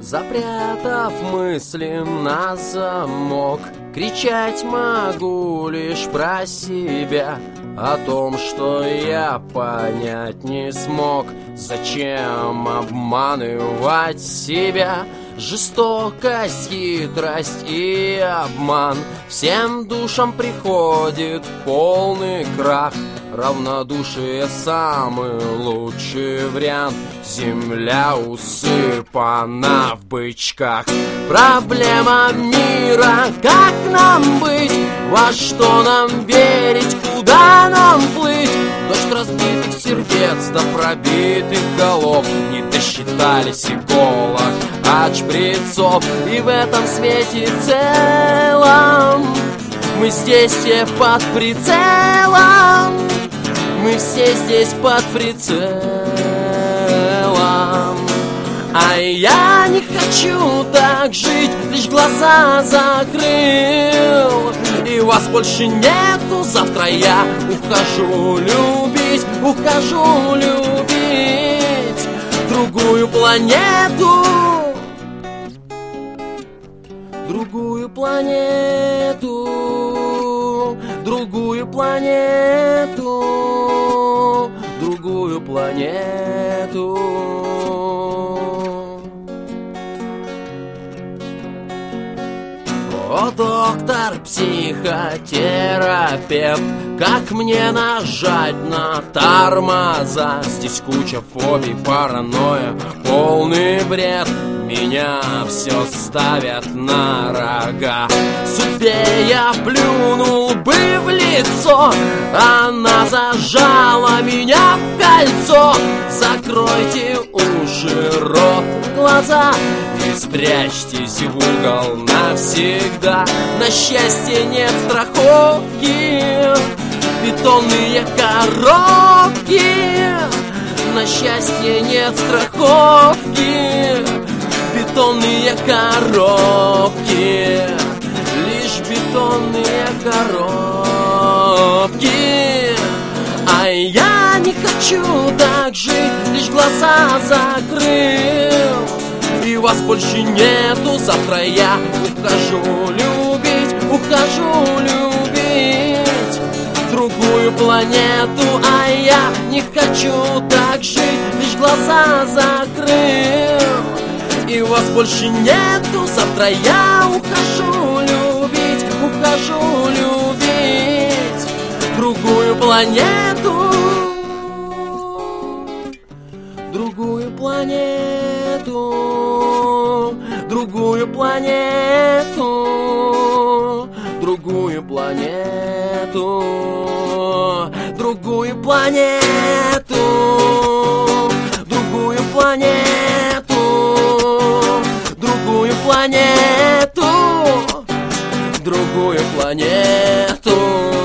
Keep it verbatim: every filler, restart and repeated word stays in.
запрятав мысли на замок. Кричать могу лишь про себя, о том, что я понять не смог. Зачем обманывать себя? Жестокость, хитрость и обман. Всем душам приходит полный крах. Равнодушие самый лучший вариант. Земля усыпана в бычках. Проблема мира, как нам быть? Во что нам верить, куда нам плыть? Дождь разбитых сердец до пробитых голов. Не досчитались иголок от шприцов. И в этом свете целом мы здесь все под прицелом. Мы все здесь под прицелом. А я не хочу так жить, лишь глаза закрыл. И вас больше нету, завтра я ухожу любить, ухожу любить другую планету. Другую планету, другую планету, другую планету. О, доктор, психотерапевт, как мне нажать на тормоза? Здесь куча фобий, паранойя, полный бред. Меня все ставят на рога. Судьбе я плюнул бы в лицо, она зажала меня в кольцо. Закройте уши, рот, глаза и спрячьтесь в угол навсегда. На счастье нет страховки, бетонные коробки. На счастье нет страховки, бетонные коробки. Лишь бетонные коробки. А я не хочу так жить, лишь глаза закрыл. И вас больше нету, завтра я ухожу любить, ухожу любить другую планету. А я не хочу так жить, лишь глаза закрыл. И вас больше нету, завтра я ухожу любить, ухожу любить другую планету. Другую планету, другую планету, другую планету, другую планету, другую планету, другую планету, другую планету.